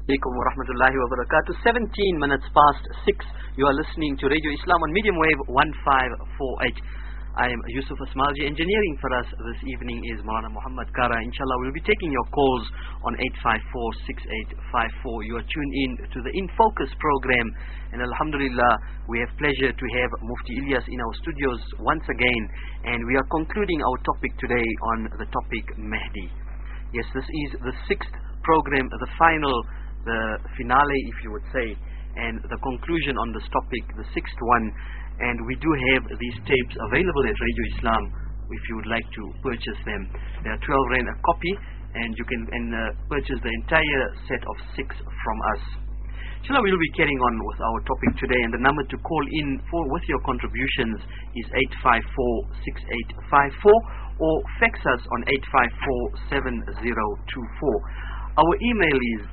Alaikum wa rahmatullahi wa barakatuh. 17 minutes past 6. You are listening to Radio Islam on medium wave 1548. I am Yusuf Asmalji. Engineering for us this evening is Maulana Muhammad Kara. Inshallah, we'll be taking your calls on 854-6854. You are tuned in to the In Focus program. And Alhamdulillah, we have pleasure to have Mufti Ilyas in our studios once again. And we are concluding our topic today on the topic Mahdi. Yes, this is the 6th program, the final, the finale, if you would say, and the conclusion on this topic, the 6th one. And we do have these tapes available at Radio Islam if you would like to purchase them. They are 12 Rand a copy, and you can purchase the entire set of 6 from us. Inshallah, we'll be carrying on with our topic today, and the number to call in for with your contributions is 854-6854, or fax us on 854-7024. Our email is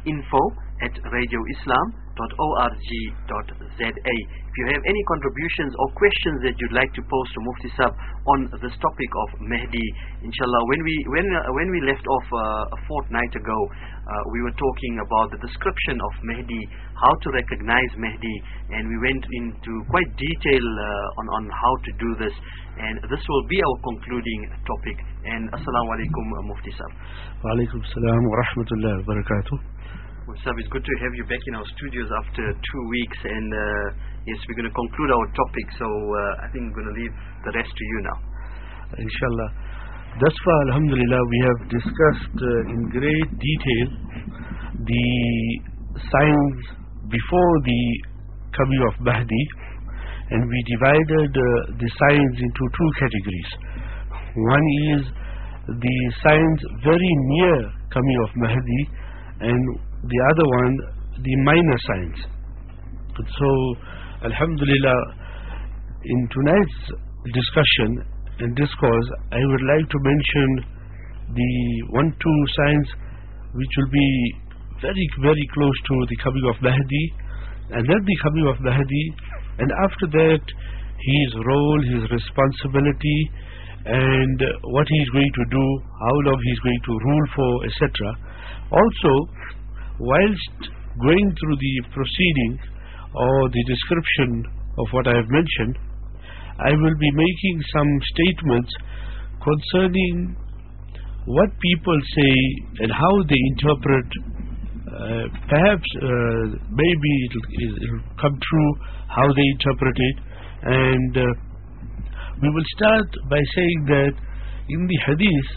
info@radioislam.org.za. If you have any contributions or questions that you'd like to pose to Mufti Sahib on this topic of Mahdi, inshallah, when we left off a fortnight ago, we were talking about the description of Mahdi, how to recognize Mahdi, and we went into quite detail on how to do this, and this will be our concluding topic. And assalamu alaikum, Mufti Sahib. Wa alaikum salam wa rahmatullahi wa barakatuh. Sahib, it's good to have you back in our studios after 2 weeks, and yes, we're going to conclude our topic, so I think we're going to leave the rest to you now. Inshallah. Thus far, alhamdulillah, we have discussed in great detail the signs before the coming of Mahdi, and we divided the signs into 2 categories. One is the signs very near coming of Mahdi, and the other one, the minor signs. So, alhamdulillah, in tonight's discussion and discourse, I would like to mention the 1-2 signs which will be very, very close to the coming of Mahdi, and then the coming of Mahdi, and after that, his role, his responsibility, and what he is going to do, how long he is going to rule for, etc. Also, whilst going through the proceeding or the description of what I have mentioned, I will be making some statements concerning what people say and how they interpret. Perhaps maybe it will come true how they interpret it, and we will start by saying that in the hadith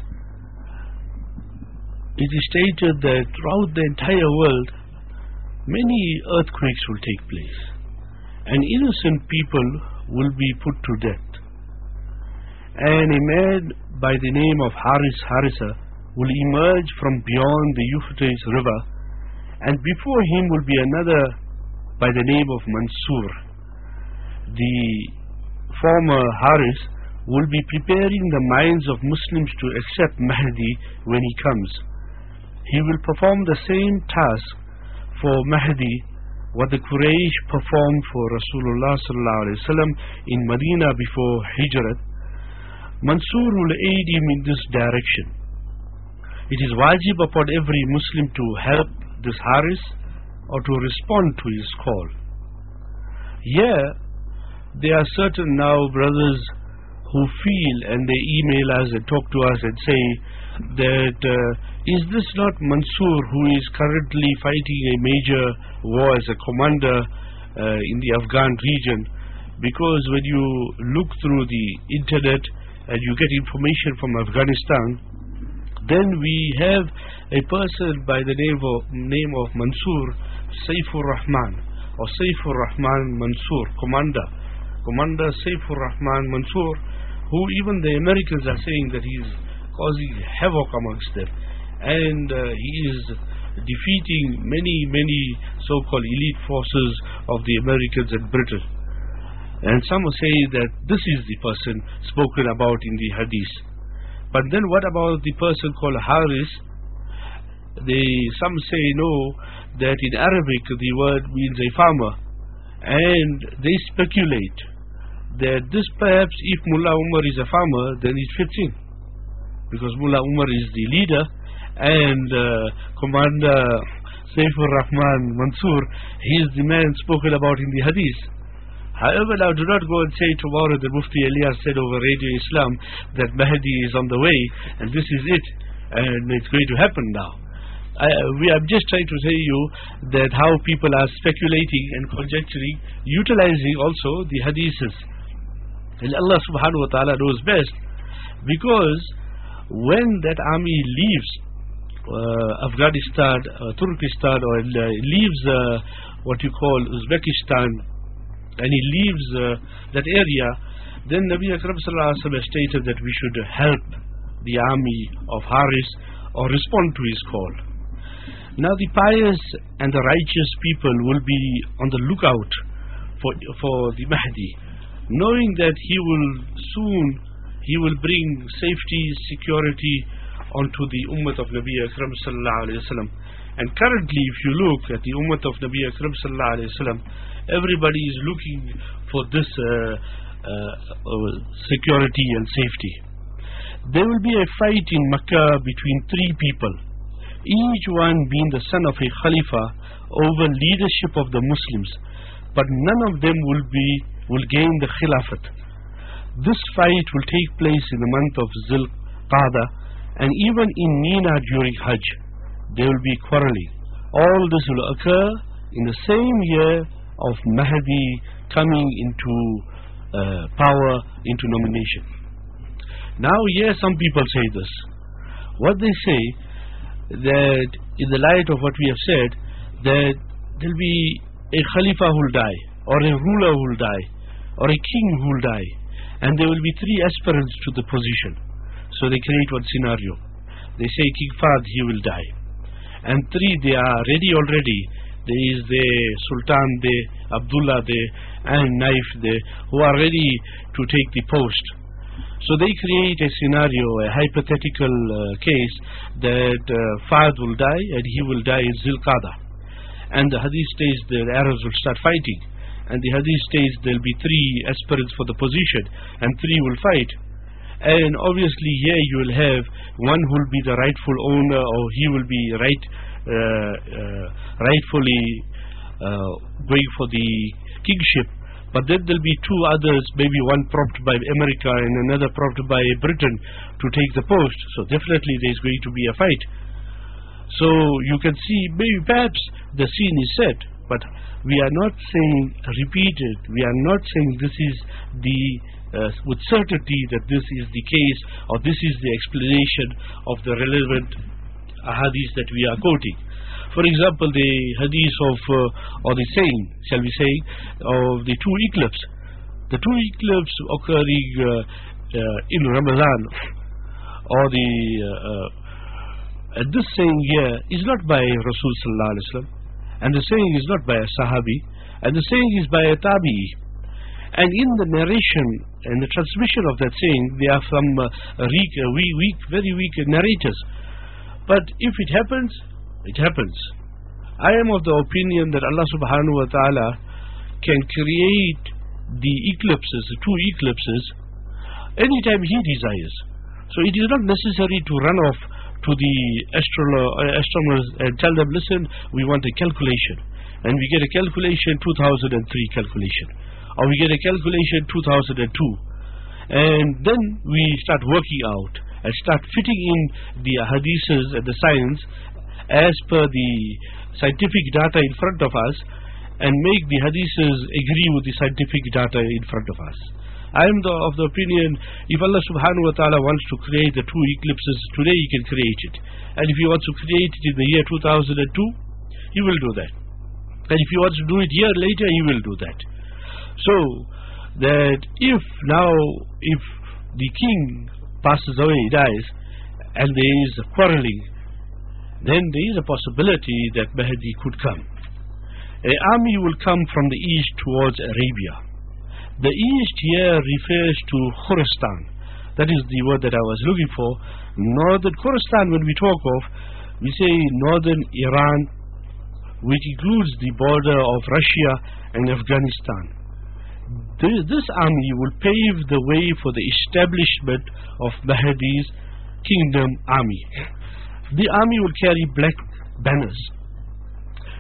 it is stated that throughout the entire world many earthquakes will take place and innocent people will be put to death, and a man by the name of Harisa will emerge from beyond the Euphrates river, and before him will be another by the name of Mansur. The former Haris will be preparing the minds of Muslims to accept Mahdi when he comes. He will perform the same task for Mahdi what the Quraysh performed for Rasulullah sallallahu alaihi wasallam in Medina before Hijrat. Mansur will aid him in this direction. It is wajib upon every Muslim to help this Haris or to respond to his call. Here, there are certain now brothers who feel, and they email us and talk to us and say that is this not Mansur who is currently fighting a major war as a commander in the Afghan region? Because when you look through the internet and you get information from Afghanistan, then we have a person by the name of Mansur Saifur Rahman, or Saifur Rahman Mansur, Commander Saifur Rahman Mansur, who even the Americans are saying that he is causing havoc amongst them, and he is defeating many so-called elite forces of the Americans and Britain. And some say that this is the person spoken about in the hadith. But then what about the person called Haris? Some say no, that in Arabic the word means a farmer, and they speculate that this perhaps if Mullah Umar is a farmer, then it fits in, because Mullah Umar is the leader and Commander Saifur Rahman Mansoor, he is the man spoken about in the hadith. However, now do not go and say tomorrow that Mufti Ilyas said over Radio Islam that Mahdi is on the way and this is it and it's going to happen now. I'm just trying to tell you that how people are speculating and conjecturing, utilizing also the hadiths. And Allah subhanahu wa ta'ala knows best, because when that army leaves Afghanistan, Turkestan, or leaves what you call Uzbekistan, and he leaves that area, then Nabi Akram sallallahu alaihi wasallam stated that we should help the army of Haris or respond to his call. Now the pious and the righteous people will be on the lookout for the Mahdi, knowing that he will bring safety, security onto the ummah of Nabi Akram sallallahu alaihi wasallam. And currently, if you look at the ummah of Nabi Akram sallallahu alaihi wasallam, everybody is looking for this security and safety. There will be a fight in Makkah between three people, each one being the son of a Khalifa, over leadership of the Muslims, but none of them will gain the Khilafat. This fight will take place in the month of Zil Qada, and even in Mina during Hajj there will be quarreling. All this will occur in the same year of Mahdi coming into power, into nomination. Now here some people say this. What they say, that in the light of what we have said, that there will be a Khalifa who will die, or a ruler who will die, or a king who will die, and there will be three aspirants to the position. So they create one scenario. They say King Fahd, he will die, and three, they are ready already. There is the Sultan there, Abdullah there, and Naif there, who are ready to take the post. So they create a scenario, a hypothetical case, that Fahd will die and he will die in Zilqada. And the hadith says the Arabs will start fighting. And the hadith says there will be three aspirants for the position and three will fight. And obviously here you will have one who will be the rightful owner, or he will be rightfully going for the kingship. But then there will be two others, maybe one propped by America and another propped by Britain, to take the post. So definitely there is going to be a fight. So you can see, maybe perhaps the scene is set, but we are not saying repeated. We are not saying this is the with certainty that this is the case, or this is the explanation of the relevant hadith that we are quoting. For example, the hadith of, or the saying, shall we say, of the two eclipses. The two eclipses occurring in Ramadan, or the, and this saying here is not by Rasul sallallahu alaihi wasallam, and the saying is not by a Sahabi, and the saying is by a Tabi'i. And in the narration and the transmission of that saying, they are from very weak narrators. But if it happens, it happens. I am of the opinion that Allah subhanahu wa ta'ala can create the eclipses, the two eclipses, anytime He desires. So it is not necessary to run off to the astronomers and tell them, listen, we want a calculation. And we get a calculation, 2003 calculation. Or we get a calculation, 2002. And then we start working out and start fitting in the hadiths and the science as per the scientific data in front of us, and make the hadiths agree with the scientific data in front of us. I am of the opinion, if Allah subhanahu wa ta'ala wants to create the two eclipses today, He can create it. And if He wants to create it in the year 2002, He will do that. And if He wants to do it a year later, He will do that. So that if the king passes away, dies, and there is a quarreling, then there is a possibility that Mahdi could come. An army will come from the east towards Arabia. The east here refers to Khurasan. That is the word that I was looking for. Northern Khurasan, when we talk of, we say northern Iran, which includes the border of Russia and Afghanistan. This army will pave the way for the establishment of Mahdi's kingdom army. The army will carry black banners,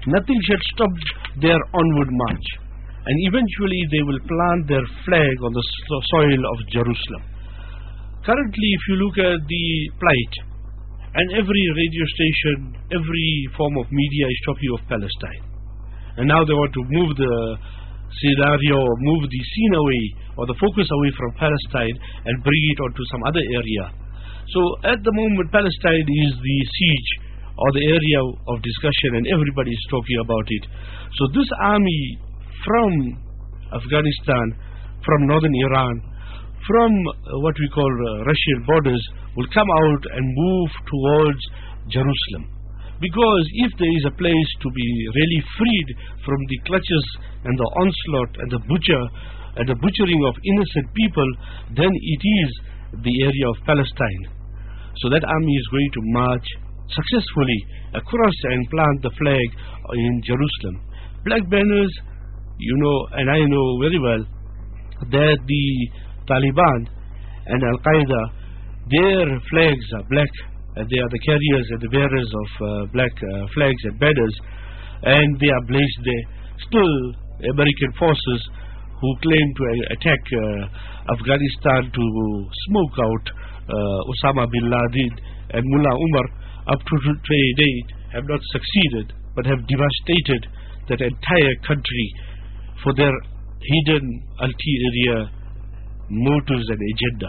nothing shall stop their onward march. And eventually they will plant their flag on the soil of Jerusalem. Currently, if you look at the plight, and every radio station, every form of media is talking of Palestine. And now they want to move the scenario, move the scene away, or the focus away from Palestine and bring it onto some other area. So at the moment, Palestine is the siege or the area of discussion, and everybody is talking about it. So this army from Afghanistan, from northern Iran, from what we call Russian borders, will come out and move towards Jerusalem. Because if there is a place to be really freed from the clutches and the onslaught and the butchering of innocent people, then it is the area of Palestine. So that army is going to march successfully across and plant the flag in Jerusalem. Black banners, you know, and I know very well that the Taliban and Al-Qaeda, their flags are black, and they are the carriers and the bearers of black flags and banners, and they are placed there. Still, American forces who claim to attack Afghanistan to smoke out Osama bin Laden and Mullah Umar, up to date have not succeeded, but have devastated that entire country for their hidden ulterior motives and agenda.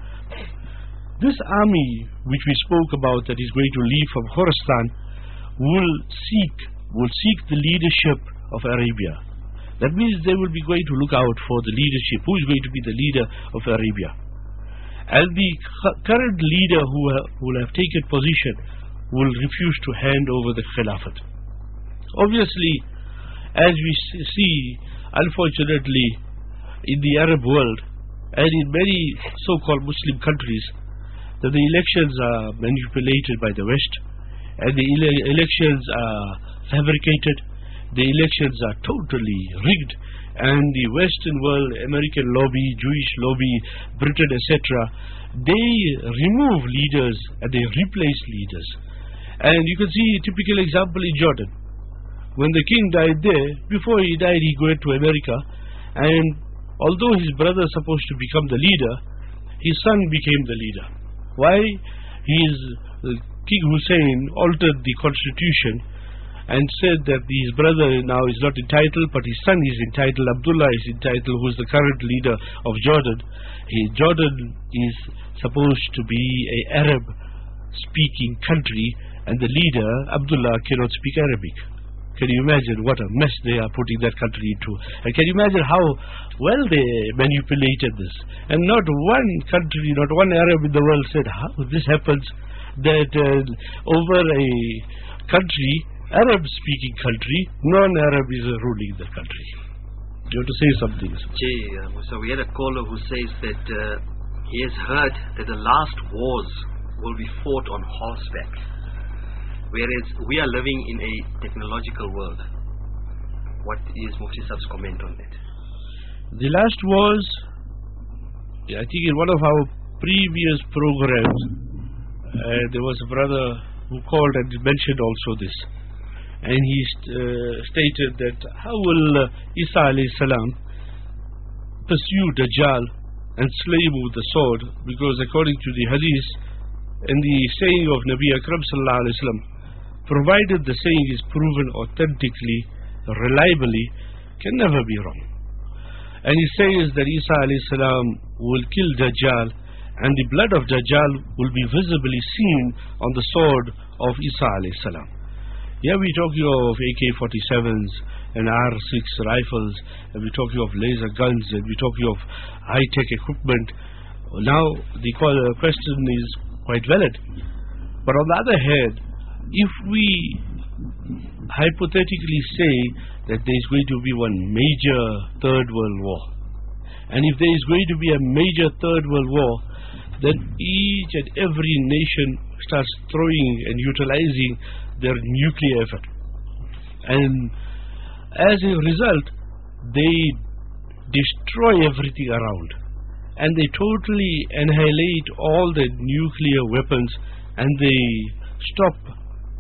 This army which we spoke about that is going to leave from Khorasan will seek the leadership of Arabia. That means they will be going to look out for the leadership. Who is going to be the leader of Arabia? And the current leader who will have taken position will refuse to hand over the Khilafat. Obviously, as we see, unfortunately, in the Arab world and in many so-called Muslim countries, that the elections are manipulated by the West, and the elections are fabricated, the elections are totally rigged, and the Western world, American lobby, Jewish lobby, Britain, etc., they remove leaders and they replace leaders. And you can see a typical example in Jordan. When the king died there, before he died he went to America, and although his brother was supposed to become the leader, his son became the leader. Why? King Hussein altered the constitution and said that his brother now is not entitled, but his son is entitled. Abdullah is entitled, who is the current leader of Jordan. Jordan is supposed to be an Arab-speaking country, and the leader, Abdullah, cannot speak Arabic. Can you imagine what a mess they are putting that country into? And can you imagine how well they manipulated this? And not one country, not one Arab in the world said, how this happens, that over a country, Arab-speaking country, non-Arab is ruling the country. Do you want to say something? So we had a caller who says that he has heard that the last wars will be fought on horseback, whereas we are living in a technological world. What is Mufti Saab's comment on that? The last wars, I think in one of our previous programs, there was a brother who called and mentioned also this. And he stated that how will Isa alayhi salam pursue Dajjal and slay him with the sword, because according to the hadith and the saying of Nabi Akram sallallahu alayhi wasallam, provided the saying is proven authentically, reliably, can never be wrong. And he says that Isa alayhi salam will kill Dajjal, and the blood of Dajjal will be visibly seen on the sword of Isa alayhi salam. Here we're talking of AK-47s and R6 rifles, and we're talking of laser guns, and we're talking of high-tech equipment. Now the question is quite valid. But on the other hand, if we hypothetically say that there is going to be one major Third World War, and if there is going to be a major Third World War, then each and every nation starts throwing and utilizing their nuclear effort, and as a result they destroy everything around, and they totally annihilate all the nuclear weapons, and they stop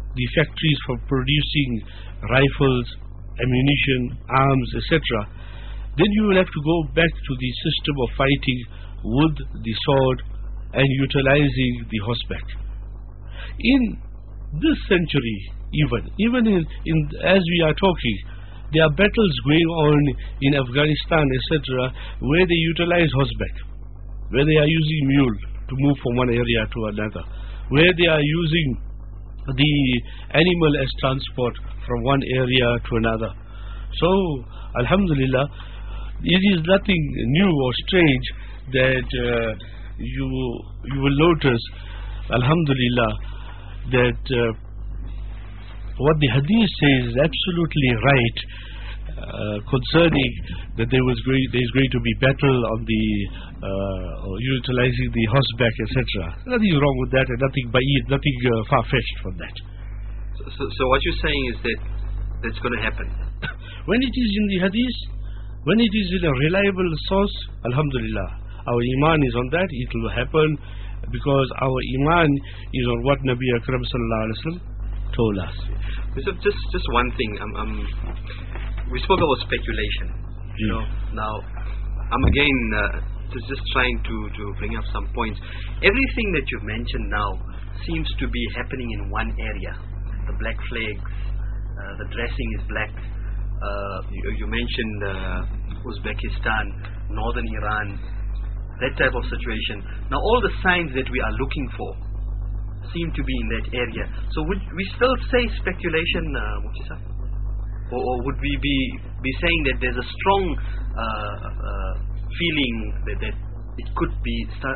the factories for producing rifles, ammunition, arms, etc., then you will have to go back to the system of fighting with the sword and utilizing the horseback. In this century, even in as we are talking, there are battles going on in Afghanistan, etc., where they utilize horseback, where they are using mule to move from one area to another, where they are using the animal as transport from one area to another. So, Alhamdulillah, it is nothing new or strange that you will notice, Alhamdulillah, that what the hadith says is absolutely right concerning that there is going to be battle on the utilizing the horseback, etc. Nothing wrong with that, and nothing far-fetched from that. So what you're saying is that that's going to happen. When it is in the hadith, when it is in a reliable source, Alhamdulillah, our iman is on that. It will happen because our iman is on what Nabi Akram sallallahu alaihi wasallam told us. So just one thing. We spoke about speculation. You know, now I'm again just trying to bring up some points. Everything that you've mentioned now seems to be happening in one area. The black flags, the dressing is black. You mentioned Uzbekistan, northern Iran, that type of situation. Now all the signs that we are looking for seem to be in that area. So would we still say speculation, Mufti Sahib? Or would we be saying that there's a strong feeling that it could be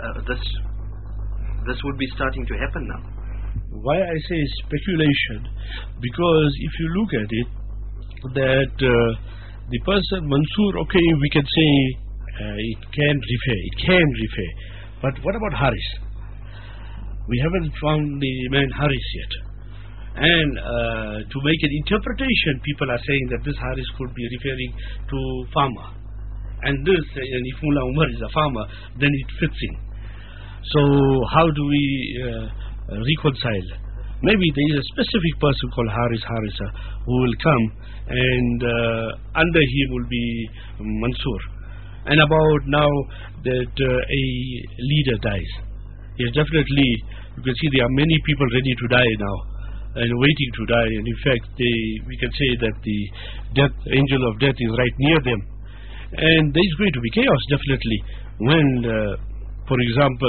this would be starting to happen now? Why I say speculation? Because if you look at it, that the person Mansoor, okay, we can say it can refer, but what about Haris? We haven't found the man Haris yet. And to make an interpretation, people are saying that this Haris could be referring to farmer. And if Mullah Umar is a farmer, then it fits in. So how do we reconcile? Maybe there is a specific person called Harisa who will come, and under him will be Mansoor. And about now that a leader dies. Yes, definitely, you can see there are many people ready to die now and waiting to die, and in fact we can say that the angel of death is right near them, and there is going to be chaos definitely when for example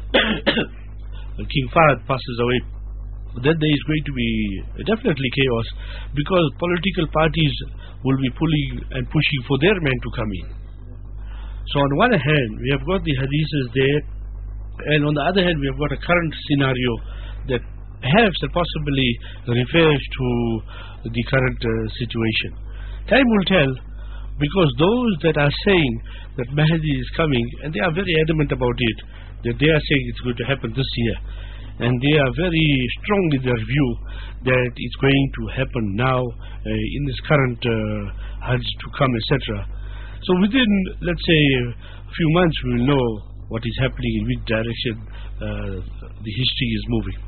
King Fahd passes away. Then there is going to be definitely chaos, because political parties will be pulling and pushing for their men to come in. So on one hand we have got the hadiths there, and on the other hand we have got a current scenario that perhaps and possibly refers to the current situation. Time will tell, because those that are saying that Mahdi is coming, and they are very adamant about it, that they are saying it's going to happen this year, and they are very strong in their view that it's going to happen now in this current Hajj to come, etc. So within, let's say, a few months we will know what is happening, in which direction the history is moving.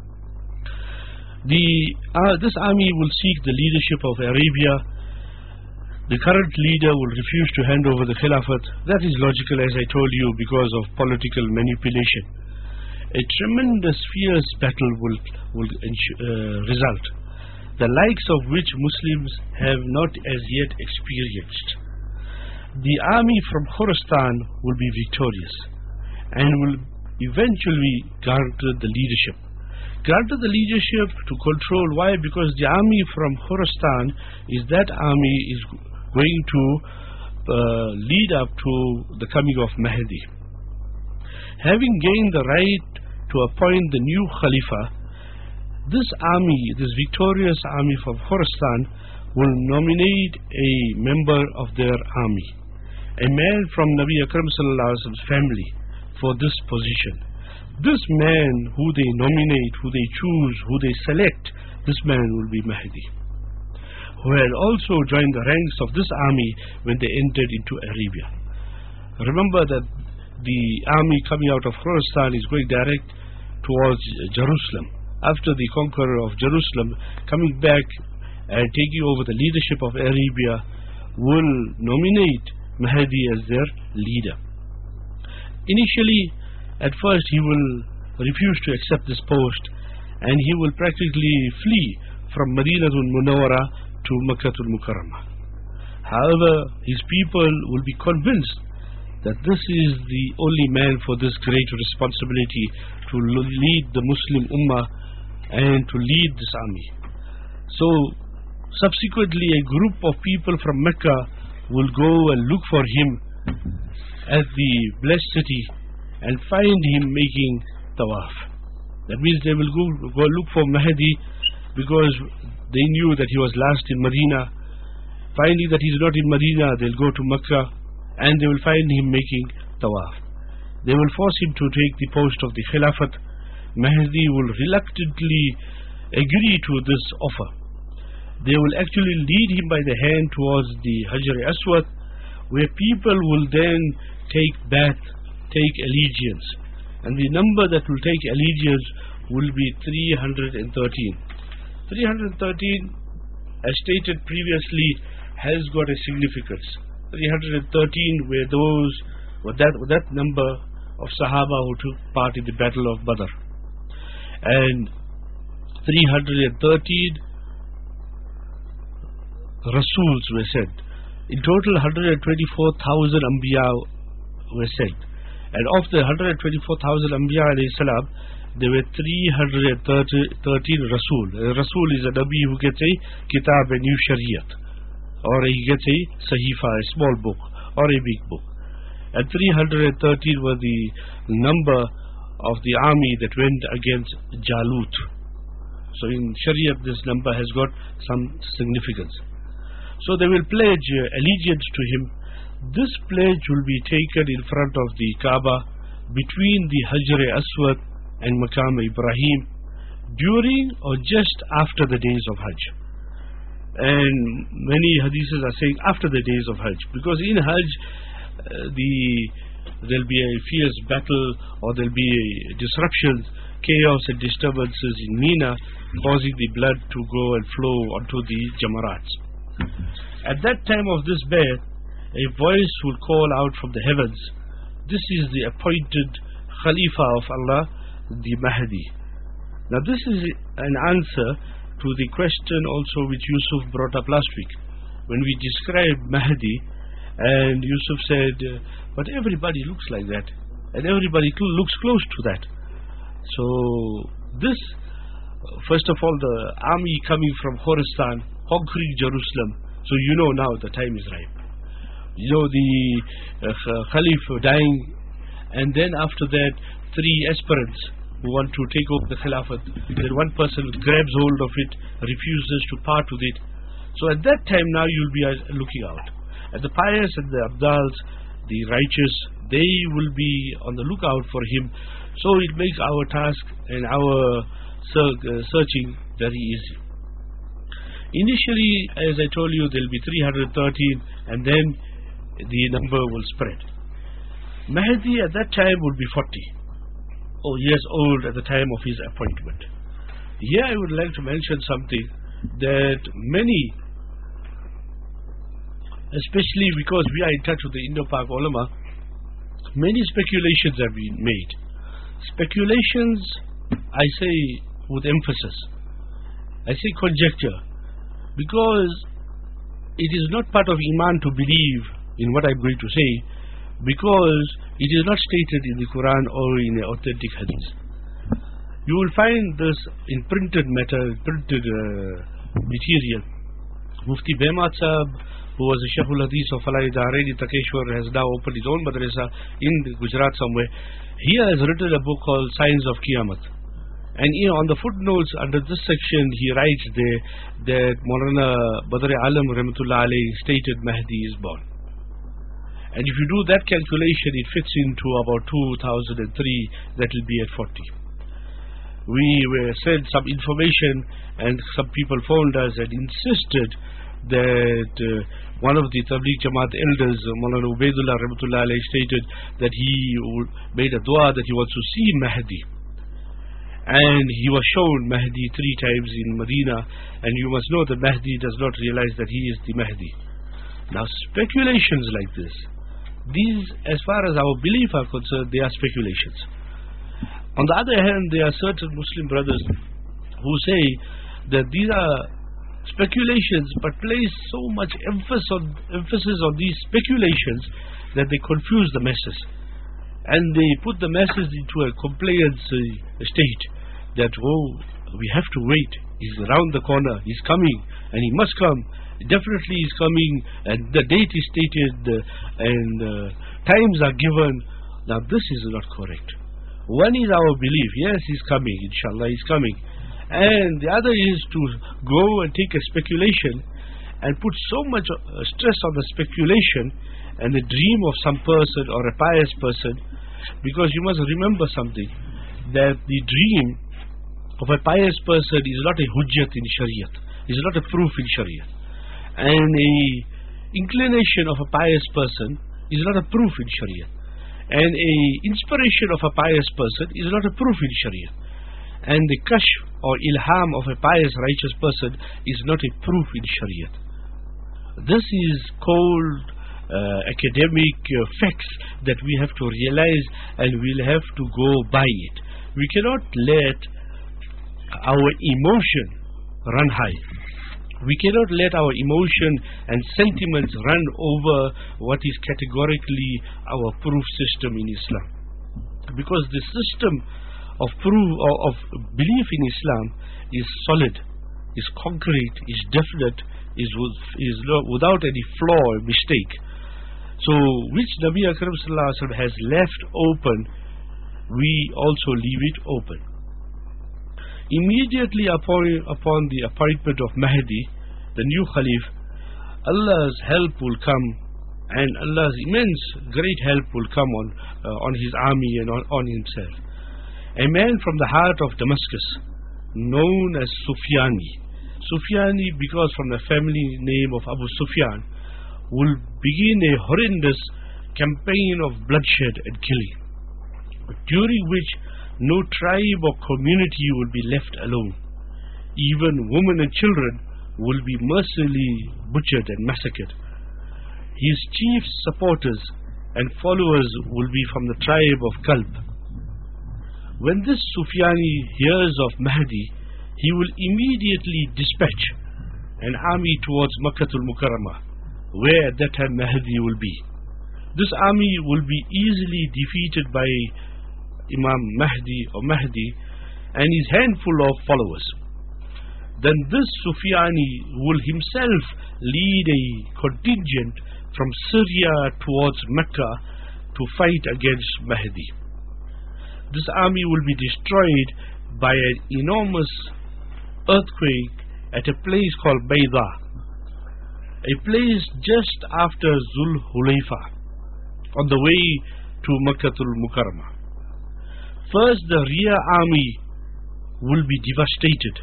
This army will seek the leadership of Arabia. The current leader will refuse to hand over the Khilafat. That is logical, as I told you, because of political manipulation. A tremendous fierce battle will result, the likes of which Muslims have not as yet experienced. The army from Khorassan will be victorious and will eventually granted the leadership. Granted the leadership to control. Why? Because the army from Khorassan is that army is going to lead up to the coming of Mahdi. Having gained the right to appoint the new Khalifa, this army, this victorious army from Khorassan, will nominate a member of their army, a man from Nabi Akram sallallahu alaihi wasallam's family, for this position. This man who they nominate, who they choose, who they select, this man will be Mahdi, who had also joined the ranks of this army when they entered into Arabia. Remember that the army coming out of Khurasan is going direct towards Jerusalem. after the conqueror of Jerusalem, coming back and taking over the leadership of Arabia, will nominate Mahdi as their leader. Initially, at first, he will refuse to accept this post, and he will practically flee from Madinatul Munawwara to Makkatul Mukarramah. However, his people will be convinced that this is the only man for this great responsibility to lead the Muslim Ummah and to lead this army. So, subsequently, a group of people from Mecca will go and look for him at the blessed city and find him making tawaf. That means they will go look for Mahdi, because they knew that he was last in Medina. Finding that he is not in Medina, they'll go to Mecca and they will find him making tawaf. They will force him to take the post of the Khilafat. Mahdi will reluctantly agree to this offer. They will actually lead him by the hand towards the Hajar Aswad, where people will then take bath, take allegiance. And the number that will take allegiance will be 313. 313, as stated previously, has got a significance. 313 were that number of Sahaba who took part in the Battle of Badr. And 313 Rasuls were sent. In total, 124,000 Anbiya were sent. And of the 124,000 Anbiya alayhi salam, there were 313 Rasul. A Rasul is a Nabi who gets a Kitab, a new Shariat, or he gets a Sahifa, a small book, or a big book. And 313 were the number of the army that went against Jalut. So in Shariat, this number has got some significance. So they will pledge allegiance to him. This pledge will be taken in front of the Kaaba, between the Hajar Aswad and Maqam Ibrahim, during or just after the days of Hajj. And many hadiths are saying after the days of Hajj, because in Hajj there'll be a fierce battle, or there'll be disruptions, chaos and disturbances in Mina, causing the blood to go and flow onto the Jamarats. At that time of this bath, a voice will call out from the heavens, "This is the appointed Khalifa of Allah, the Mahdi." Now this is an answer to the question also which Yusuf brought up last week, when we described Mahdi, and Yusuf said, but everybody looks like that, and everybody looks close to that. So this, first of all, the army coming from Khorasan, conquering Jerusalem, so you know now the time is ripe. You know, the Khalif dying, and then after that 3 aspirants who want to take over the Khilafat. Then one person grabs hold of it, refuses to part with it. So at that time now you'll be looking out. And the pious and the Abdals, the righteous, they will be on the lookout for him. So it makes our task and our searching very easy. Initially, as I told you, there will be 313, and then the number will spread. Mahdi at that time would be 40 years old at the time of his appointment. Here I would like to mention something, that many, especially because we are in touch with the Indo-Pak ulama, many speculations have been made. Speculations, I say with emphasis, I say conjecture, because it is not part of Iman to believe in what I am going to say, because it is not stated in the Quran or in the authentic hadith. You will find this in printed matter, printed material. Mufti Behmat Sahab, who was a Shaykhul Hadith of Falai Daraini Takeshwar, has now opened his own madrasa in Gujarat somewhere. He has written a book called Signs of Qiyamah. And on the footnotes under this section, he writes there that Maulana Badr Alam Rahmatullah Alayhi stated Mahdi is born. And if you do that calculation, it fits into about 2003, that will be at 40. We were sent some information, and some people phoned us and insisted that one of the Tabligh Jamaat elders, Maulana Ubaidullah Rahmatullah Alayhi, stated that he made a dua that he wants to see Mahdi. and he was shown Mahdi 3 times in Medina, and you must know that Mahdi does not realize that he is the Mahdi. Now speculations like this, these, as far as our belief are concerned, they are speculations. On the other hand, there are certain Muslim brothers who say that these are speculations, but place so much emphasis on these speculations that they confuse the masses, and they put the masses into a compliance state that, oh, we have to wait, he's around the corner, he's coming, and he must come, definitely he's coming, and the date is stated, and times are given. Now this is not correct. One is our belief, yes, he's coming, inshallah he's coming, and the other is to go and take a speculation and put so much stress on the speculation and the dream of some person or a pious person, because you must remember something, that the dream of a pious person is not a hujjat in Shariat, is not a proof in Shariat, and a inclination of a pious person is not a proof in Shariat, and a inspiration of a pious person is not a proof in Shariat, and the kashf or ilham of a pious righteous person is not a proof in Shariat. This is called academic facts that we have to realize, and we'll have to go by it. We cannot let our emotion run high. We cannot let our emotion and sentiments run over what is categorically our proof system in Islam, because the system of proof or of belief in Islam is solid, is concrete, is definite, is without any flaw or mistake. So which Nabi Akram sallallahu alaihi wasallam has left open, we also leave it open. Immediately upon the appointment of Mahdi, the new Khalif, Allah's help will come, and Allah's immense great help will come on his army and on himself. A man from the heart of Damascus, known as Sufyani because from the family name of Abu Sufyan, will begin a horrendous campaign of bloodshed and killing, during which no tribe or community will be left alone. Even women and children will be mercilessly butchered and massacred. His chief supporters and followers will be from the tribe of Kalb. When this Sufyani hears of Mahdi, he will immediately dispatch an army towards Makkatul Mukarramah, where at that time Mahdi will be. This army will be easily defeated by Imam Mahdi or Mahdi and his handful of followers. Then this Sufyani will himself lead a contingent from Syria towards Mecca to fight against Mahdi. This army will be destroyed by an enormous earthquake at a place called Bayda, a place just after Zul Hulayfa, on the way to Makkatul Mukarramah. First, the rear army will be devastated,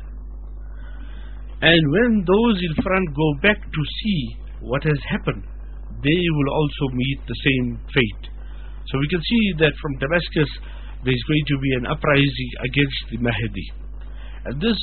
and when those in front go back to see what has happened, they will also meet the same fate. So we can see that from Damascus there is going to be an uprising against the Mahdi, and this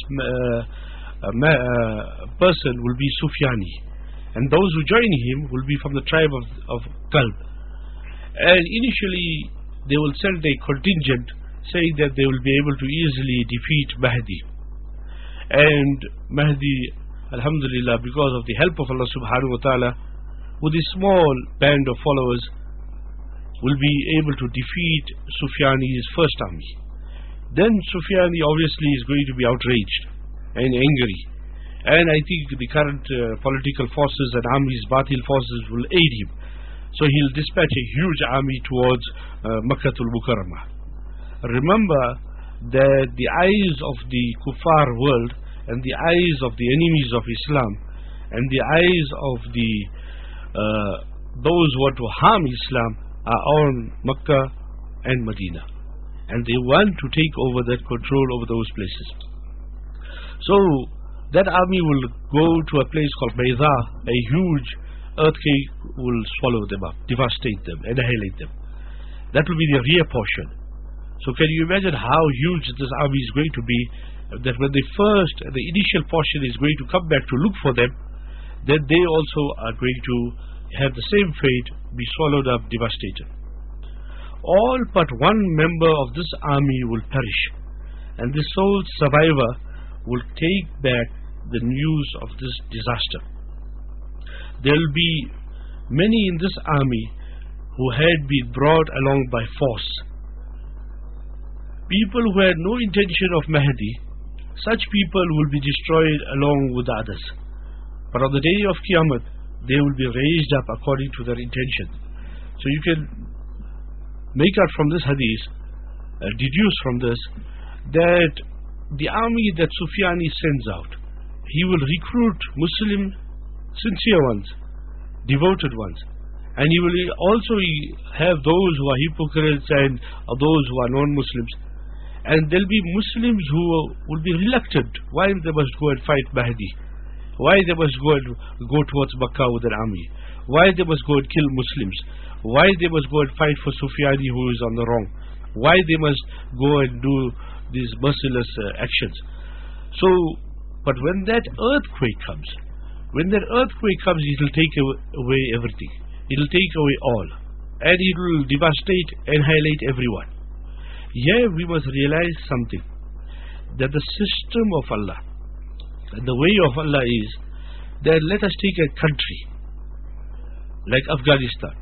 person will be Sufyani, and those who join him will be from the tribe of Kalb. And initially they will send a contingent saying that they will be able to easily defeat Mahdi, and Mahdi, alhamdulillah, because of the help of Allah subhanahu wa ta'ala, with a small band of followers, will be able to defeat Sufyani's first army. Then Sufyani obviously is going to be outraged and angry, and I think the current political forces and armies, Batil forces, will aid him. So he'll dispatch a huge army towards Makkatul Mukarramah. Remember that the eyes of the kuffar world and the eyes of the enemies of Islam and the eyes of the those who want to harm Islam are on Makkah and Medina, and they want to take over that control over those places. So that army will go to a place called Bayda. A huge earthquake will swallow them up, devastate them, annihilate them. That will be the rear portion. So can you imagine how huge this army is going to be, that when the initial portion is going to come back to look for them, then they also are going to have the same fate, be swallowed up, devastated. All but one member of this army will perish, and the sole survivor will take back the news of this disaster. There will be many in this army who had been brought along by force. People who had no intention of Mahdi, such people will be destroyed along with the others. But on the day of Qiyamah, they will be raised up according to their intention. So you can make out from this hadith, deduce from this, that the army that Sufyani sends out, he will recruit Muslim, sincere ones, devoted ones, and he will also have those who are hypocrites and those who are non-Muslims, and there will be Muslims who will be reluctant. Why they must go and fight Mahdi? Why they must go towards Makkah with an army? Why they must go and kill Muslims? Why they must go and fight for Sufyani who is on the wrong? Why they must go and do these merciless actions? So, but when that earthquake comes, it will take away everything. It will take away all, and it will devastate, annihilate everyone. Here we must realize something, that the system of Allah and the way of Allah is that let us take a country like Afghanistan.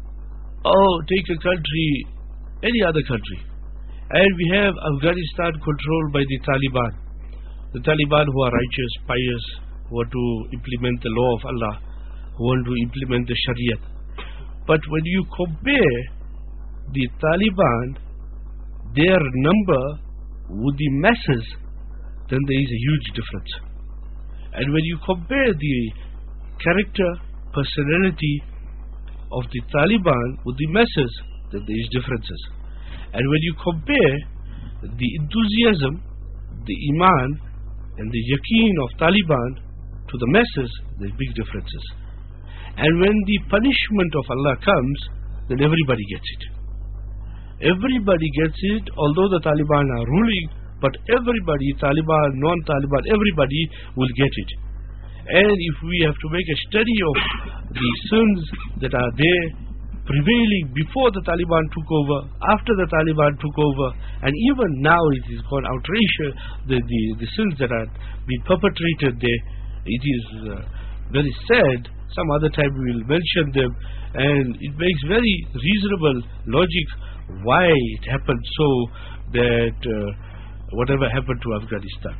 Take a country, any other country, and we have Afghanistan controlled by the Taliban. The Taliban who are righteous, pious, who want to implement the law of Allah, who want to implement the Sharia. But when you compare the Taliban, their number with the masses, then there is a huge difference. And when you compare the character, personality of the Taliban with the masses, then there is differences. And when you compare the enthusiasm, the iman and the yaqeen of Taliban to the masses, there are big differences. And when the punishment of Allah comes, then everybody gets it. Everybody gets it, although the Taliban are ruling, but everybody, Taliban, non-Taliban, everybody will get it. And if we have to make a study of the sins that are there, prevailing before the Taliban took over, after the Taliban took over, and even now it is called outrage, the sins that are being perpetrated there, it is very sad. Some other time we will mention them, and it makes very reasonable logic why it happened so that whatever happened to Afghanistan.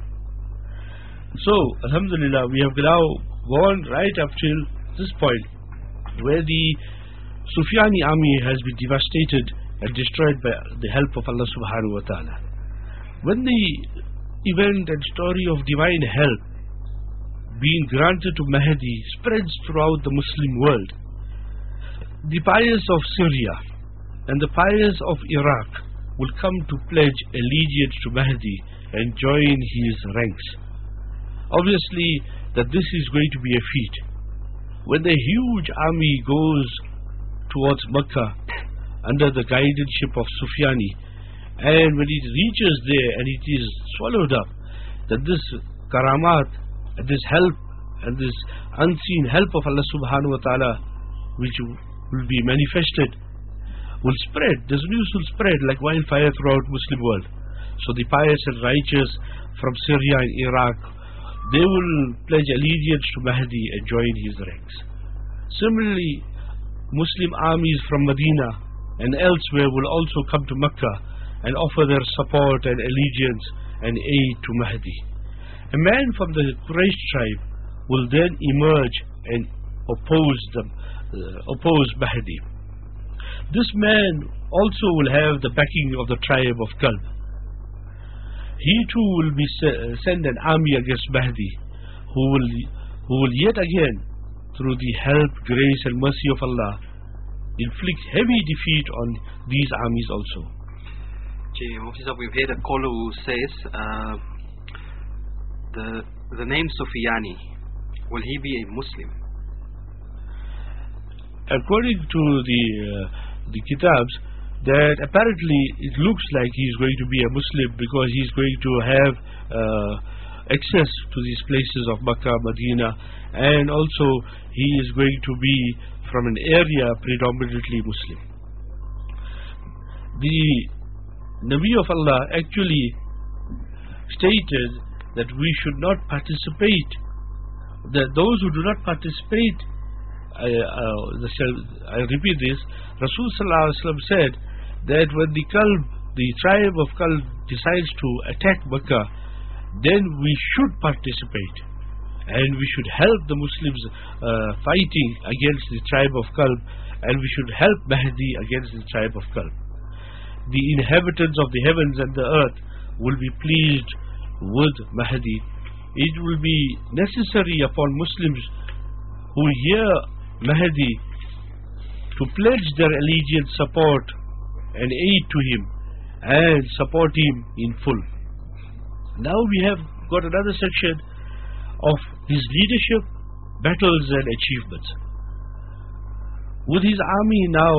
So, Alhamdulillah, we have now gone right up till this point where the Sufyani army has been devastated and destroyed by the help of Allah subhanahu wa ta'ala. When the event and story of divine help being granted to Mahdi spreads throughout the Muslim world, the pious of Syria and the pious of Iraq will come to pledge allegiance to Mahdi and join his ranks. Obviously, that this is going to be a feat. When the huge army goes towards Makkah under the guidance of Sufyani, and when it reaches there and it is swallowed up, that this karamat, and this help, and this unseen help of Allah subhanahu wa ta'ala, which will be manifested, will spread. This news will spread like wildfire throughout Muslim world. So the pious and righteous from Syria and Iraq, they will pledge allegiance to Mahdi and join his ranks. Similarly, Muslim armies from Medina and elsewhere will also come to Mecca and offer their support and allegiance and aid to Mahdi. A man from the Quraysh tribe will then emerge and oppose Mahdi. This man also will have the backing of the tribe of Kalb. He too will be send an army against Mahdi, who will yet again, through the help, grace and mercy of Allah, inflict heavy defeat on these armies also. Mufti Sahib, we've had a caller who says the name Sufyani, will he be a Muslim? According to the kitabs, that apparently it looks like he is going to be a Muslim because he is going to have access to these places of Makkah, Medina, and also he is going to be from an area predominantly Muslim. The Nabi of Allah actually stated that we should not participate, that those who do not participate, I repeat this, Rasul Sallallahu Alaihi Wasallam said that when the tribe of Kalb decides to attack Makkah, then we should participate and we should help the Muslims fighting against the tribe of Kalb, and we should help Mahdi against the tribe of Kalb. The inhabitants of the heavens and the earth will be pleased with Mahdi. It will be necessary upon Muslims who hear Mahdi to pledge their allegiance, support and aid to him and support him in full. Now we have got another section of his leadership, battles and achievements. With his army now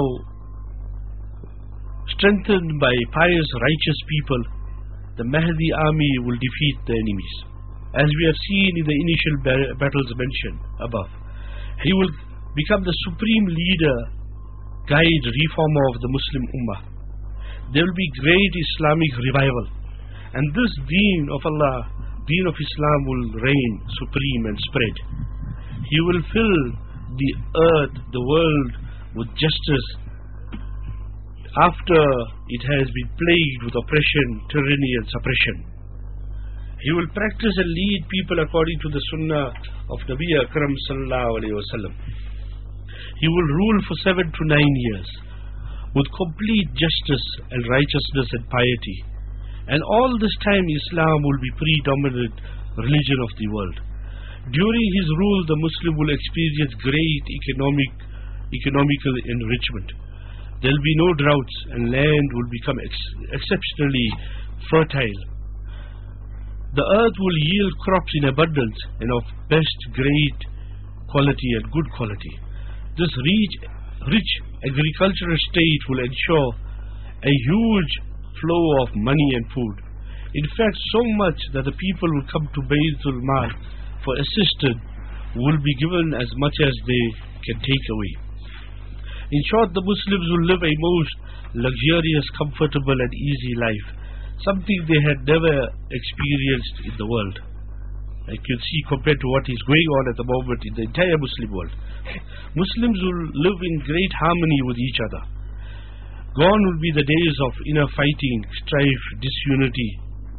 strengthened by pious, righteous people, the Mahdi army will defeat the enemies, as we have seen in the initial battles mentioned above. He will become the supreme leader, guide, reformer of the Muslim Ummah. There will be great Islamic revival, and this deen of Allah, deen of Islam, will reign supreme and spread. He will fill the earth, the world, with justice after it has been plagued with oppression, tyranny and suppression. He will practice and lead people according to the sunnah of Nabi Akram Sallallahu Alaihi Wasallam. He will rule for 7 to 9 years with complete justice and righteousness and piety. And all this time Islam will be predominant religion of the world. During his rule, the Muslim will experience great economical enrichment. There will be no droughts and land will become exceptionally fertile. The earth will yield crops in abundance and of best, great quality and good quality. This rich agricultural state will ensure a huge flow of money and food. In fact, so much that the people will come to Baytul Mal for assistance will be given as much as they can take away. In short, the Muslims will live a most luxurious, comfortable and easy life, something they had never experienced in the world. Like you see, compared to what is going on at the moment in the entire Muslim world. Muslims will live in great harmony with each other. Gone will be the days of inner fighting, strife, disunity.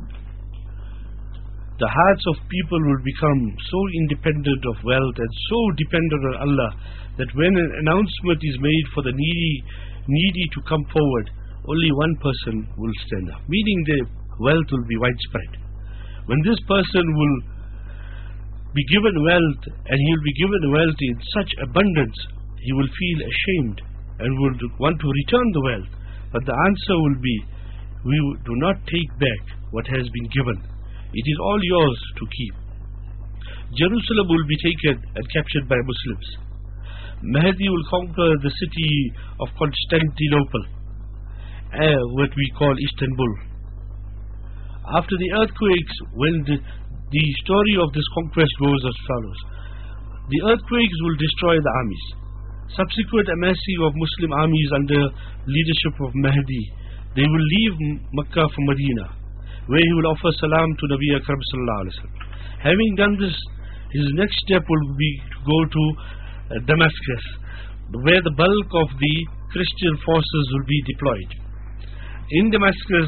The hearts of people will become so independent of wealth and so dependent on Allah that when an announcement is made for the needy to come forward, only one person will stand up, meaning the wealth will be widespread. When this person will be given wealth, and he will be given wealth in such abundance, he will feel ashamed and will want to return the wealth. But the answer will be, we do not take back what has been given. It is all yours to keep. Jerusalem will be taken and captured by Muslims. Mahdi will conquer the city of Constantinople, what we call Istanbul. After the earthquakes, when the story of this conquest goes as follows. The earthquakes will destroy the armies. Subsequent amassing of Muslim armies under leadership of Mahdi, they will leave Makkah for Medina, where he will offer salam to Nabi Akram Sallallahu Alaihi Wasallam. Having done this, his next step will be to go to Damascus, where the bulk of the Christian forces will be deployed. In Damascus,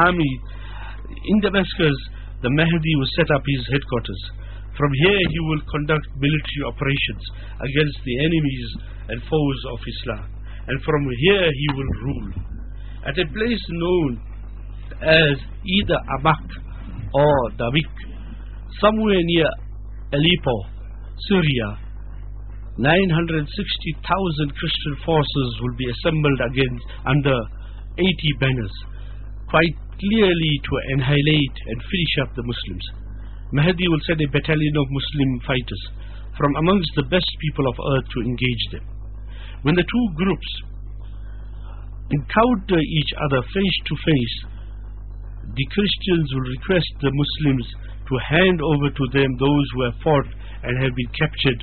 the Mahdi will set up his headquarters. From here he will conduct military operations against the enemies and foes of Islam. And from here he will rule. At a place known as either Amak or Davik, somewhere near Aleppo, Syria, 960,000 Christian forces will be assembled under 80 banners, quite clearly to annihilate and finish up the Muslims. Mahdi will send a battalion of Muslim fighters from amongst the best people of earth to engage them. When the two groups encounter each other face to face, the Christians will request the Muslims to hand over to them those who have fought and have been captured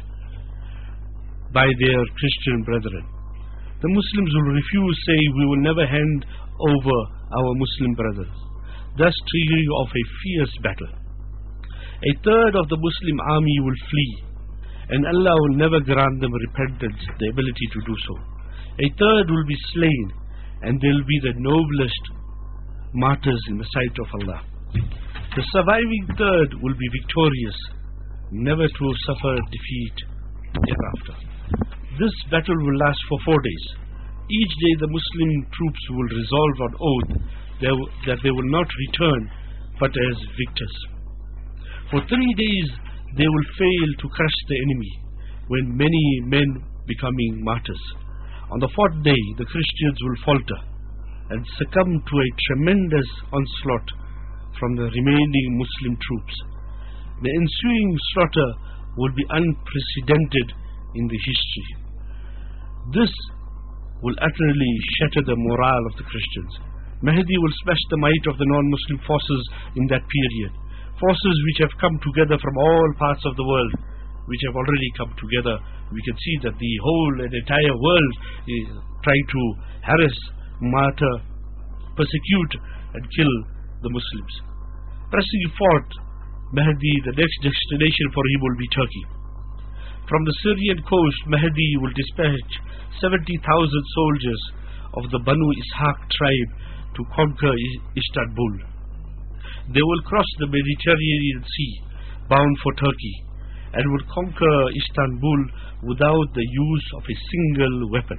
by their Christian brethren. The Muslims will refuse, saying, "We will never hand over our Muslim brothers," thus triggering off a fierce battle. A third of the Muslim army will flee, and Allah will never grant them repentance, the ability to do so. A third will be slain, and they will be the noblest martyrs in the sight of Allah. The surviving third will be victorious, never to suffer defeat thereafter. This battle will last for 4 days. Each day the Muslim troops will resolve on oath that they will not return but as victors. For 3 days they will fail to crush the enemy, when many men becoming martyrs. On the 4th day the Christians will falter and succumb to a tremendous onslaught from the remaining Muslim troops. The ensuing slaughter will be unprecedented in the history. This will utterly shatter the morale of the Christians. Mahdi will smash the might of the non-Muslim forces in that period. Forces which have come together from all parts of the world, which have already come together. We can see that the whole and entire world is trying to harass, martyr, persecute and kill the Muslims. Pressing forth, Mahdi, the next destination for him will be Turkey. From the Syrian coast, Mahdi will dispatch 70,000 soldiers of the Banu Ishaq tribe to conquer Istanbul. They will cross the Mediterranean Sea, bound for Turkey, and would conquer Istanbul without the use of a single weapon.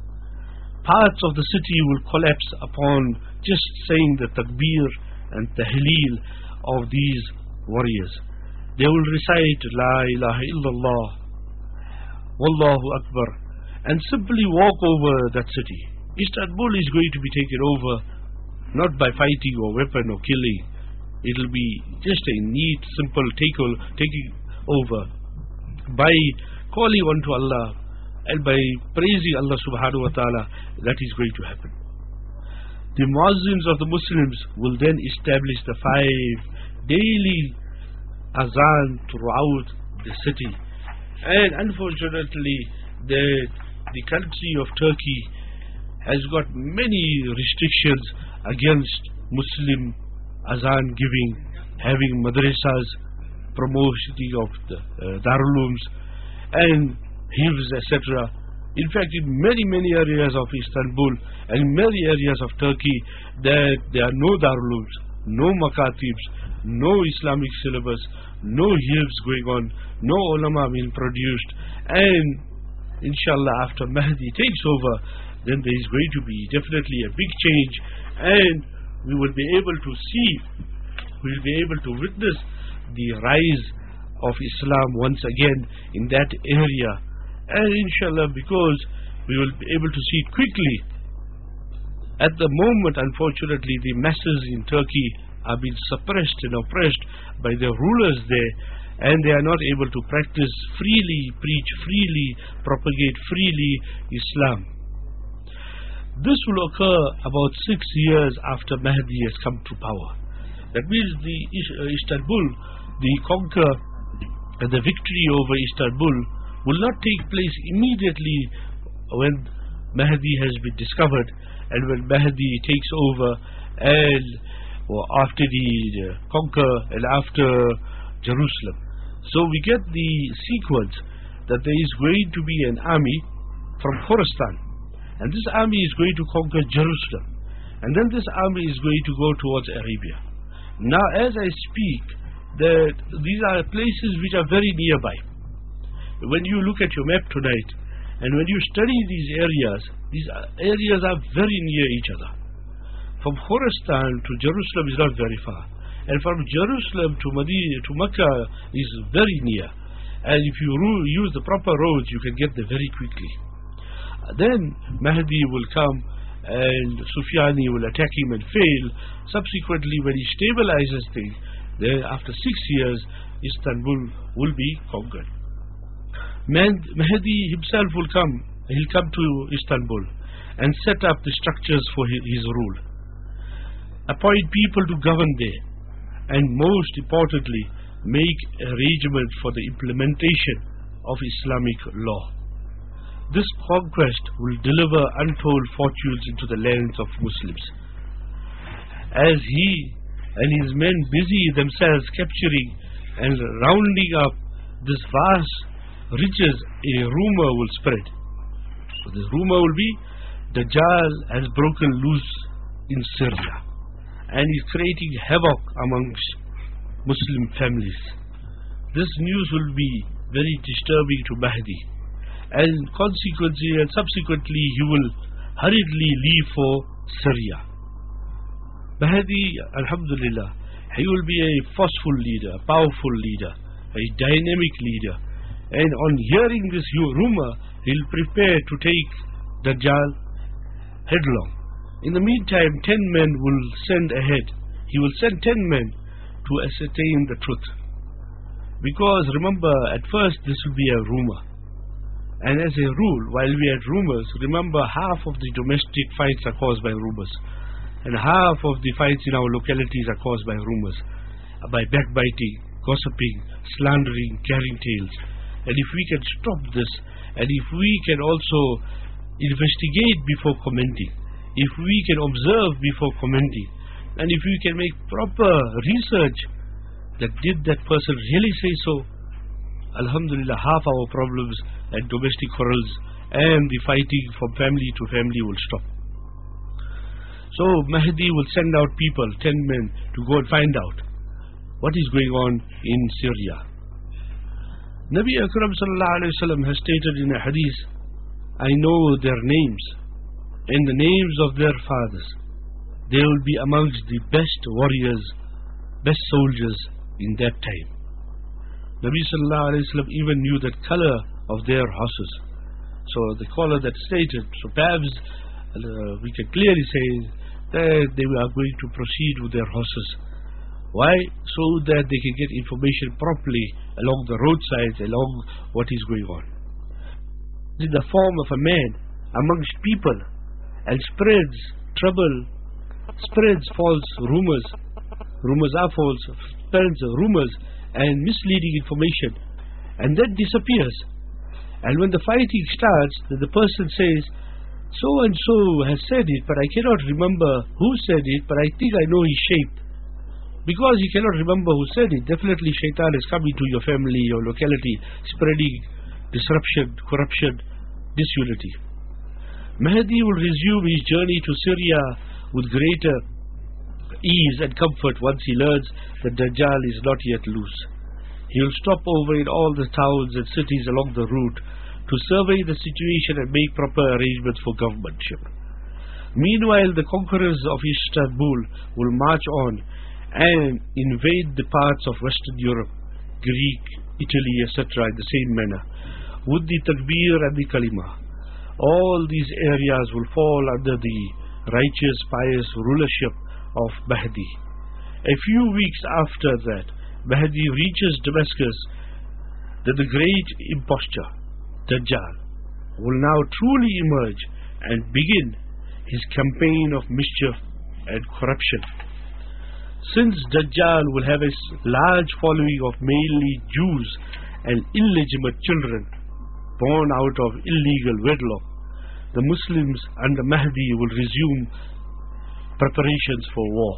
Parts of the city will collapse upon just saying the takbir and tahleel of these warriors. They will recite La ilaha illallah, Wallahu Akbar, and simply walk over that city. Istanbul is going to be taken over not by fighting or weapon or killing. It will be just a neat, simple taking over by calling unto Allah and by praising Allah subhanahu wa ta'ala. That is going to happen. The Muslims of the Muslims will then establish the 5 daily azan throughout the city. And unfortunately, the country of Turkey has got many restrictions against Muslim azan giving, having madrasas, promoting of the darulums and hifz, etc. In fact, in many areas of Istanbul and in many areas of Turkey, that there are no darulums, no makatibs, no Islamic syllabus, no hifz going on, no ulama being produced. And inshallah, after Mahdi takes over, then there is going to be definitely a big change, and we will be able to see, we will be able to witness the rise of Islam once again in that area. And inshallah, because we will be able to see it quickly. At the moment, unfortunately, the masses in Turkey are being suppressed and oppressed by the rulers there, and they are not able to practice freely, preach freely, propagate freely Islam. This will occur about 6 years after Mahdi has come to power. That means the Istanbul, the conquer and the victory over Istanbul will not take place immediately when Mahdi has been discovered and when Mahdi takes over, and after the conquer and after Jerusalem. So we get the sequence that there is going to be an army from Khorasan, and this army is going to conquer Jerusalem, and then this army is going to go towards Arabia. Now as I speak, that these are places which are very nearby. When you look at your map tonight and when you study these areas are very near each other. From Khorasan to Jerusalem is not very far, and from Jerusalem to Medina to Mecca is very near, and if you use the proper roads you can get there very quickly. Then Mahdi will come and Sufyani will attack him and fail. Subsequently, when he stabilizes things, then after 6 years Istanbul will be conquered. Mahdi himself will come. He'll come to Istanbul, and set up the structures for his rule. Appoint people to govern there, and most importantly, make arrangements for the implementation of Islamic law. This conquest will deliver untold fortunes into the lands of Muslims. As he and his men busy themselves capturing and rounding up this vast riches, a rumor will spread. So this rumor will be, Dajjal has broken loose in Syria and is creating havoc amongst Muslim families. This news will be very disturbing to Mahdi, and consequently and subsequently he will hurriedly leave for Syria. Mahdi, alhamdulillah, he will be a forceful leader, a powerful leader, a dynamic leader, and on hearing this rumor, he will prepare to take Dajjal headlong. In the meantime, 10 men will send ahead. He will send 10 men to ascertain the truth. Because remember, at first this will be a rumor. And as a rule, while we had rumors, remember, half of the domestic fights are caused by rumors, and half of the fights in our localities are caused by rumors, by backbiting, gossiping, slandering, carrying tales. And if we can stop this, and if we can also investigate before commenting, if we can observe before commenting, and if we can make proper research that did that person really say so, alhamdulillah, half our problems and domestic quarrels and the fighting from family to family will stop. So Mahdi will send out people, 10 men, to go and find out what is going on in Syria. Nabi Akram sallallahu alayhi wa sallam has stated in a hadith, I know their names and the names of their fathers. They will be amongst the best warriors, best soldiers in that time. Nabi sallallahu alayhi wa sallam even knew the color of their horses. So the color that stated, so perhaps we can clearly say that they are going to proceed with their horses. Why? So that they can get information properly along the roadsides, along what is going on. In the form of a man amongst people, and spreads trouble, spreads false rumors. Rumors are false, spreads rumors and misleading information, and then disappears. And when the fighting starts, the person says, so and so has said it, but I cannot remember who said it, but I think I know his shape. Because he cannot remember who said it, definitely shaitan is coming to your family, your locality, spreading disruption, corruption, disunity. Mahdi will resume his journey to Syria with greater ease and comfort once he learns that Dajjal is not yet loose. He will stop over in all the towns and cities along the route to survey the situation and make proper arrangements for governmentship. Meanwhile, the conquerors of Istanbul will march on and invade the parts of Western Europe, Greek, Italy, etc. in the same manner, with the takbir and the kalima. All these areas will fall under the righteous, pious rulership of Mahdi. A few weeks after that, Mahdi reaches Damascus, that the great impostor, Dajjal, will now truly emerge and begin his campaign of mischief and corruption. Since Dajjal will have a large following of mainly Jews and illegitimate children born out of illegal wedlock, the Muslims under Mahdi will resume preparations for war.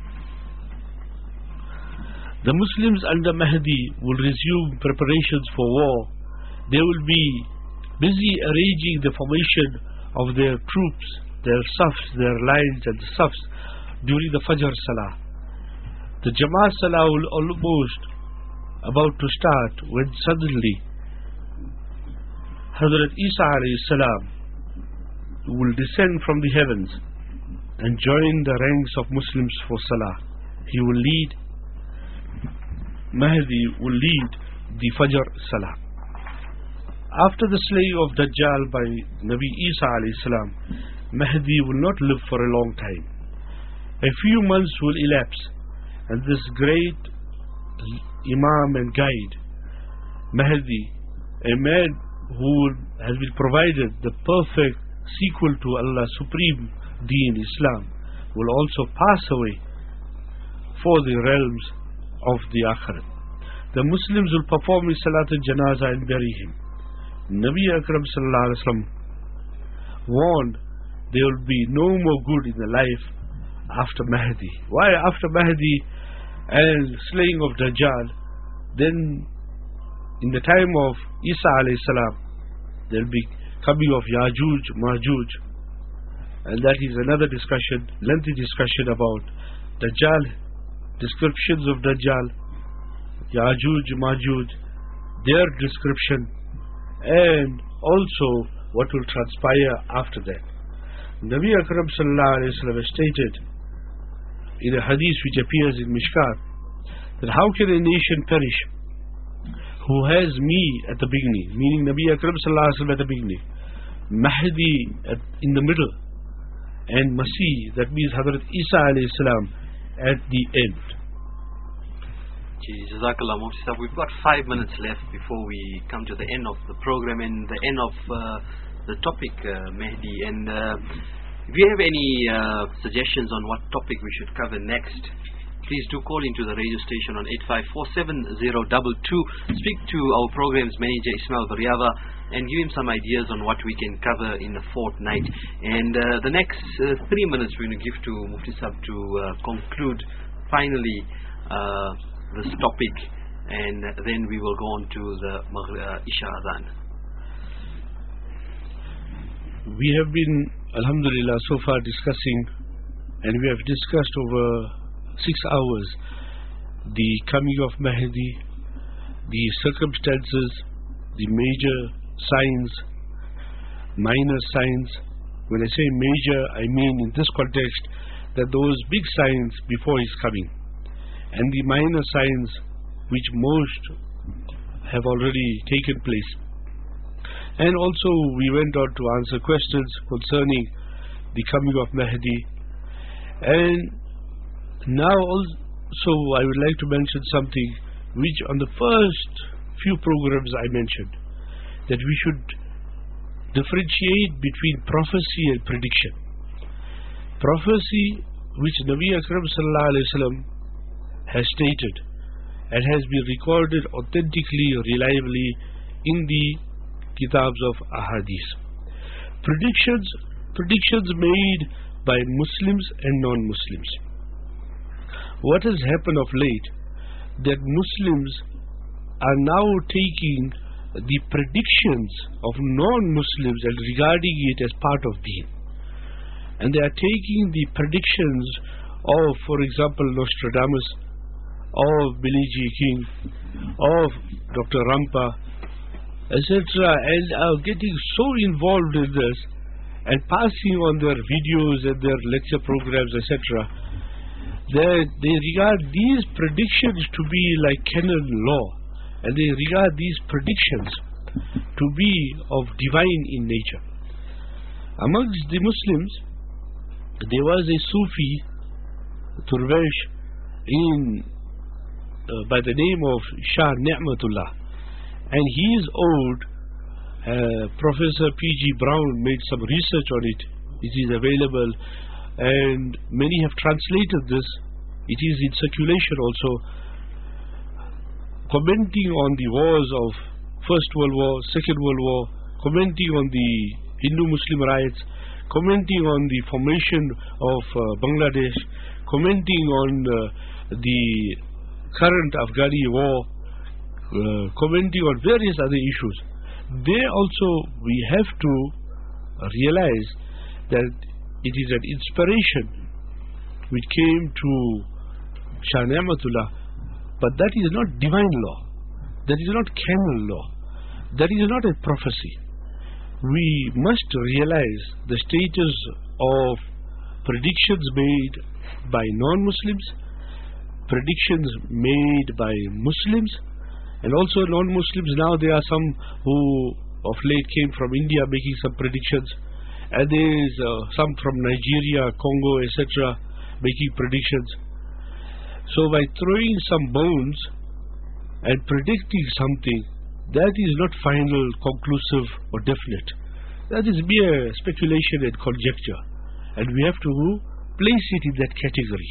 The Muslims under Mahdi will resume preparations for war. They will be busy arranging the formation of their troops, their safs, their lines and the safs during the Fajr Salah. The Jama'at Salah will almost about to start when suddenly Hazrat Isa alayhi salam will descend from the heavens and join the ranks of Muslims for Salah. He will lead, Mahdi will lead the Fajr Salah. After the slaying of Dajjal by Nabi Isa alayhi salam, Mahdi will not live for a long time. A few months will elapse, and this great Imam and guide, Mahdi, a man who has been provided the perfect sequel to Allah's supreme deen, Islam, will also pass away for the realms of the Akhirat. The Muslims will perform his Salat al-Janazah and bury him. Nabi Akram sallallahu alaihi wasallam warned there will be no more good in the life after Mahdi. Why after Mahdi and slaying of Dajjal? Then in the time of Isa alayhi salam, there will be coming of Yajuj, Majuj, and that is another discussion, lengthy discussion about Dajjal, descriptions of Dajjal, Yajuj, Majuj, their description, and also what will transpire after that. Nabi Akram sallallahu alayhi wa sallam stated in a hadith which appears in Mishkat that how can a nation perish who has me at the beginning, meaning Nabi Akram sallallahu alayhi wa sallam at the beginning, Mahdi in the middle, and Masih, that means Hazrat Isa alayhi salam, at the end. Jazakallah Mufti Sahib. We've got 5 minutes left before we come to the end of the program and the end of the topic, Mahdi. And if you have any suggestions on what topic we should cover next, please do call into the radio station on 854-7022. Speak to our program's manager Ismail Bariava and give him some ideas on what we can cover in a fortnight. And the next 3 minutes we're going to give to Mufti Sahib to conclude finally this topic, and then we will go on to the Isha Adhan. We have been, alhamdulillah, so far discussing, and we have discussed over 6 hours the coming of Mahdi, the circumstances, the major signs, minor signs. When I say major, I mean in this context that those big signs before his coming, and the minor signs which most have already taken place. And also we went on to answer questions concerning the coming of Mahdi. And now also I would like to mention something which on the first few programs I mentioned, that we should differentiate between prophecy and prediction. Prophecy, which Nabi Akram sallallahu alaihi wasallam has stated and has been recorded authentically, reliably in the kitabs of ahadith. Predictions made by Muslims and non-Muslims. What has happened of late, that Muslims are now taking the predictions of non-Muslims and regarding it as part of deen. And they are taking the predictions of, for example, Nostradamus, of Billie Jean King, of Dr. Rampa, etc., and are getting so involved in this and passing on their videos and their lecture programs, etc., that they regard these predictions to be like canon law, and they regard these predictions to be of divine in nature. Amongst the Muslims, there was a Sufi, Turvesh, by the name of Shah Ni'matullah, and his old Professor P.G. Brown made some research on it. It is available, and many have translated this. It is in circulation also, commenting on the wars of First World War, Second World War, commenting on the Hindu-Muslim riots, commenting on the formation of Bangladesh, commenting on the current Afghani war, commenting on various other issues. There also we have to realize that it is an inspiration which came to Shah Ni'matullah, but that is not divine law, that is not canon law, that is not a prophecy. We must realize the status of predictions made by non-Muslims, predictions made by Muslims, and also non-Muslims. Now there are some who of late came from India making some predictions, and there is some from Nigeria, Congo, etc., making predictions. So by throwing some bones and predicting something, that is not final, conclusive or definite. that is mere speculation and conjecture, and we have to place it in that category.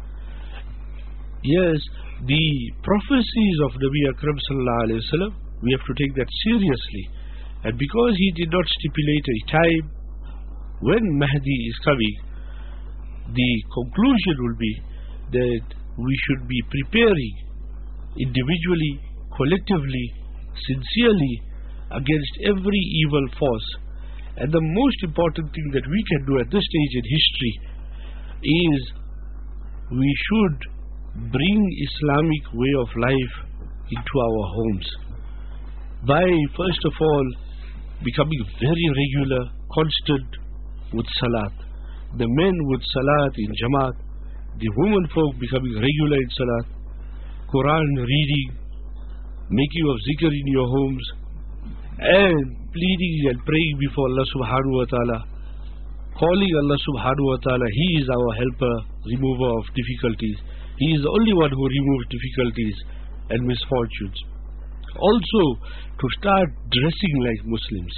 Yes, the prophecies of Nabi Akram sallallahu alayhi wa sallam, we have to take that seriously, and because he did not stipulate a time when Mahdi is coming, the conclusion will be that we should be preparing individually, collectively, sincerely against every evil force. And the most important thing that we can do at this stage in history is we should bring Islamic way of life into our homes by first of all becoming very regular, constant with Salat. The men with Salat in Jamaat, the women folk becoming regular in Salat, Quran reading, making of zikr in your homes, and pleading and praying before Allah subhanahu wa ta'ala, calling Allah subhanahu wa ta'ala. He is our helper, remover of difficulties. He is the only one who removes difficulties and misfortunes. Also, to start dressing like Muslims,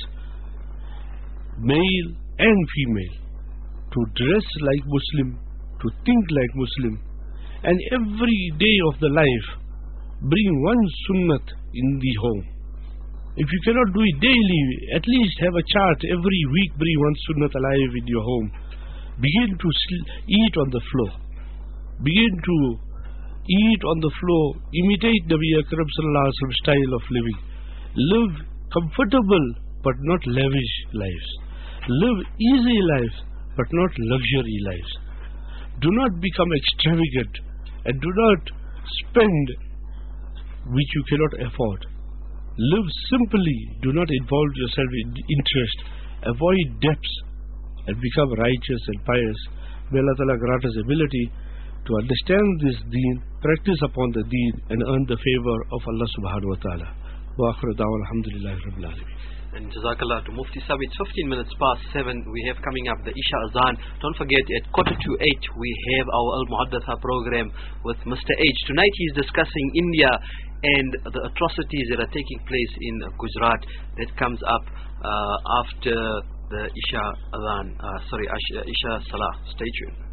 male and female, to dress like Muslim, to think like Muslim, and every day of the life bring one sunnat in the home. If you cannot do it daily, at least have a chart every week, bring one sunnat alive in your home. Begin to eat on the floor. Begin to eat on the floor. Imitate Nabi Akram sallallahu alaihi wasallam style of living. Live comfortable but not lavish lives. Live easy lives but not luxury lives. Do not become extravagant and do not spend which you cannot afford. Live simply. Do not involve yourself in interest. Avoid debts and become righteous and pious. May Allah Ta'ala grant us ability to understand this deen, practice upon the deen, and earn the favor of Allah subhanahu wa ta'ala. Wa akhiru da'wana alhamdulillahi rabbil alameen. And Jazakallah to Mufti Sahib. It's 15 minutes past 7. We have coming up the Isha Azan. Don't forget, at 7:45 we have our Al-Muhaddatha program with Mr. H. Tonight he is discussing India and the atrocities that are taking place in Gujarat. That comes up after the Isha Azan, Isha Salah. Stay tuned.